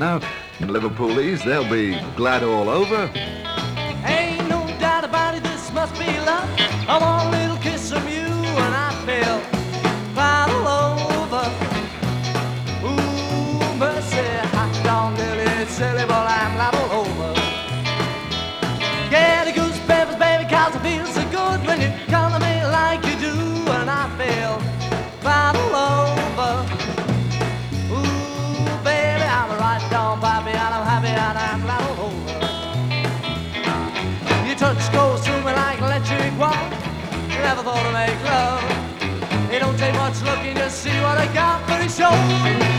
now. Liverpoolies, they'll be glad all over. Ain't no doubt about it, this must be love. I want a little kiss from you and I feel right all over. Ooh, mercy, hot dog, Lily, silly, but I'm right all over. Get the goose peppers, baby, cause I feel so good when you come to me like you do, and I feel right all over. Ooh, baby, I'm a right down pappy, and I'm happy, and I'm right all over. Your touch goes through me like electric wall. Never thought to make love. It don't take much looking to see what I got, but it shows.